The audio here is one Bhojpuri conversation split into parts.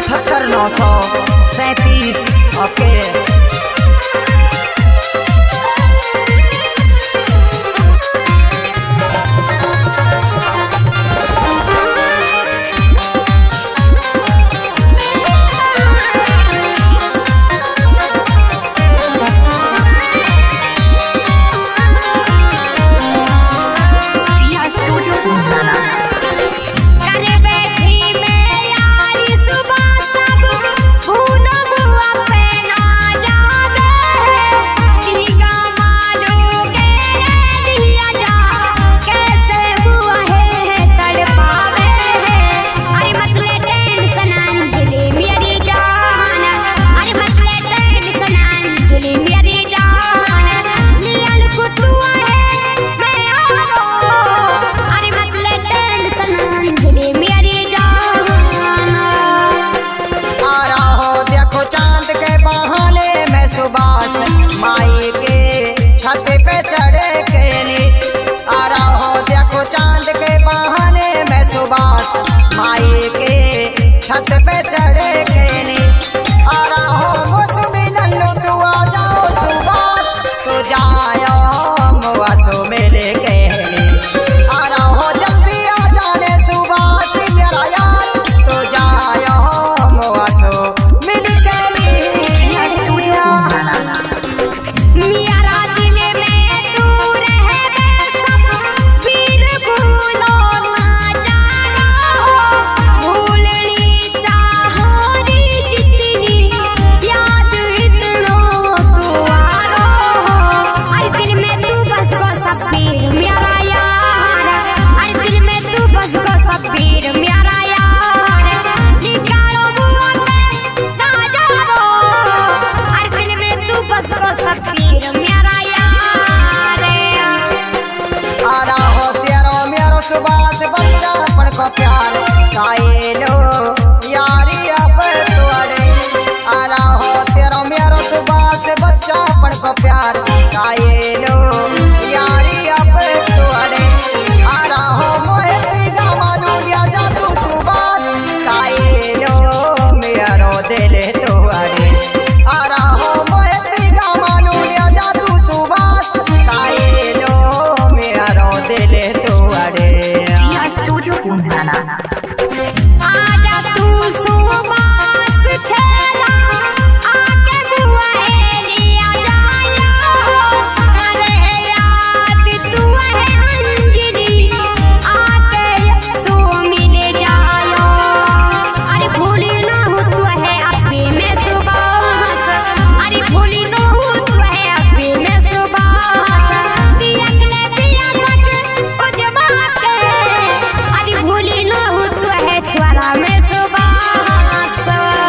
78937। ओके माई के छत पे चढ़े के नी आ रहा हो देखो चांद के बहाने मैं सुभाष माई के छत पे चढ़े के नी आ रहा हो मौसमी नल्लू तू आ जाओ सुभाष तू जाओ मुआसो मेरे के नी आ रहा हो जल्दी आ जाने सुभाष मेरा यार तू जाओ मुआसो मिल के नी सुभाष बच्चा अपन को प्यार काए लो यारी अब तुअरे आ रहा हो तेरा मेरो सुभाष बच्चा अपन को प्यार काए लो यारी अब तुअरे आ रहा हो मोहे जमानू लिया जा तू सुभाष काए लो मेरो दिल तुअरे आ रहा हो मोहे जमानू लिया जा तू सुभाष काए लो मेरो दिल तुअरे स्टूडियो पुंदाना आजा तू सुबास छेला आके बुआ लिया जाया अरे याद तू है अंजलि आके सो मिले जायो अरे भूली ना हो तू है अभी मैं सुबास अरे भूली ना हो तू है अभी मैं सुबास कि अगले पिया सक उजमा के भूली न हो तू है छुआरा में सुबास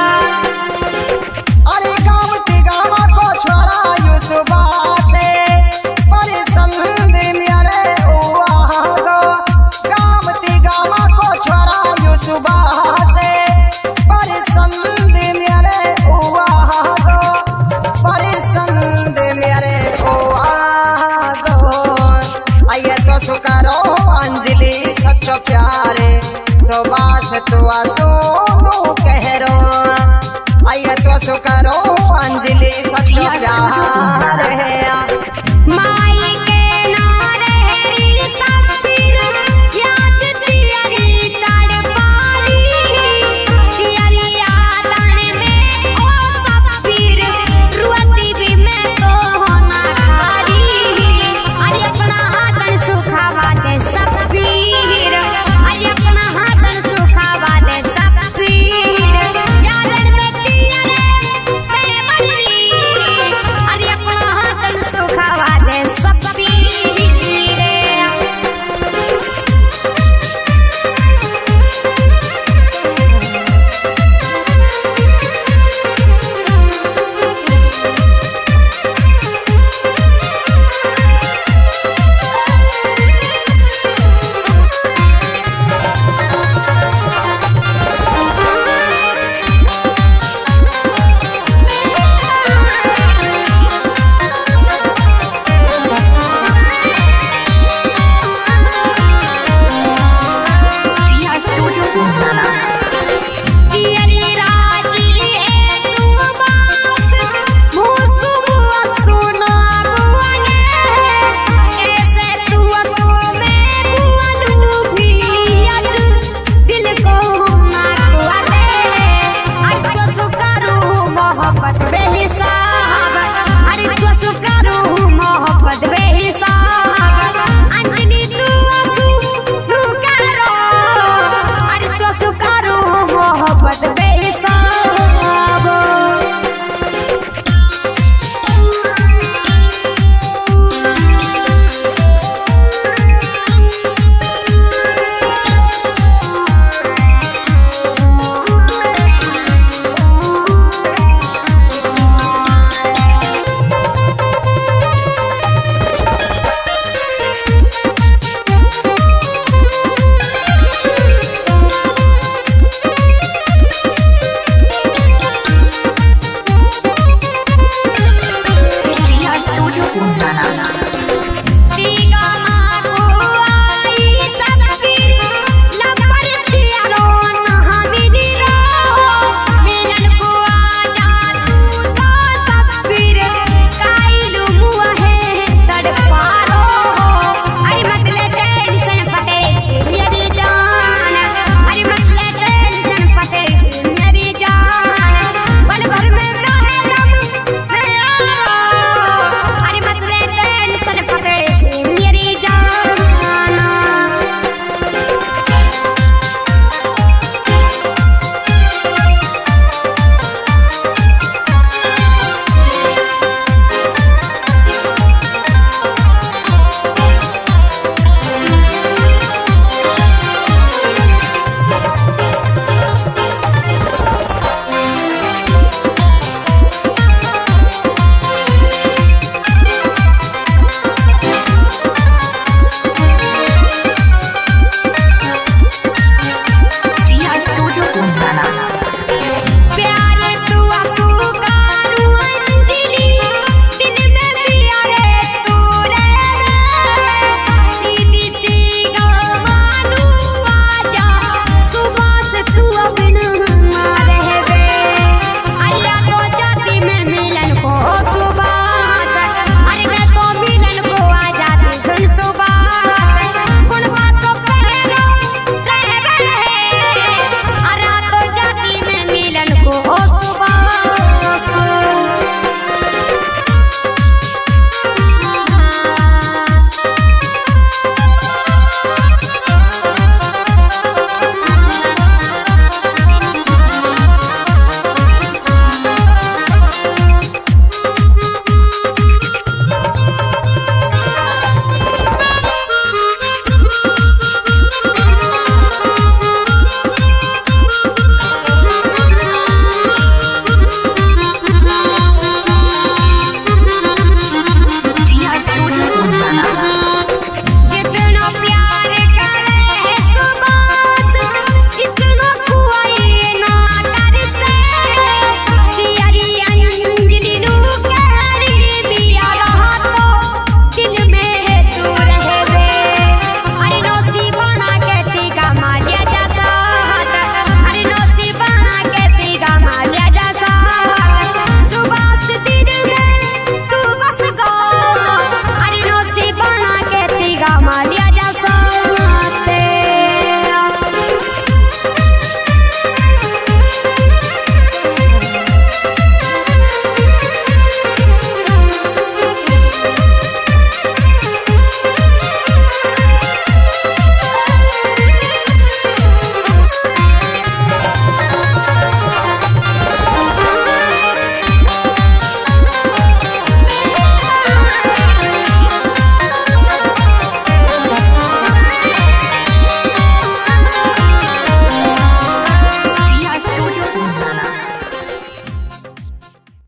अरे गावती गावा को छोरा यू सुबास परिसंद मेरे उआ गो गावती गावा को छोरा यू सुबास परिसंद मेरे उआ गो परिसंद मेरे उआ गो आइए तो सुकरो अंजलि सच्चो प्यारे सुभाष तू आसो कह रो आइए तो सुकरो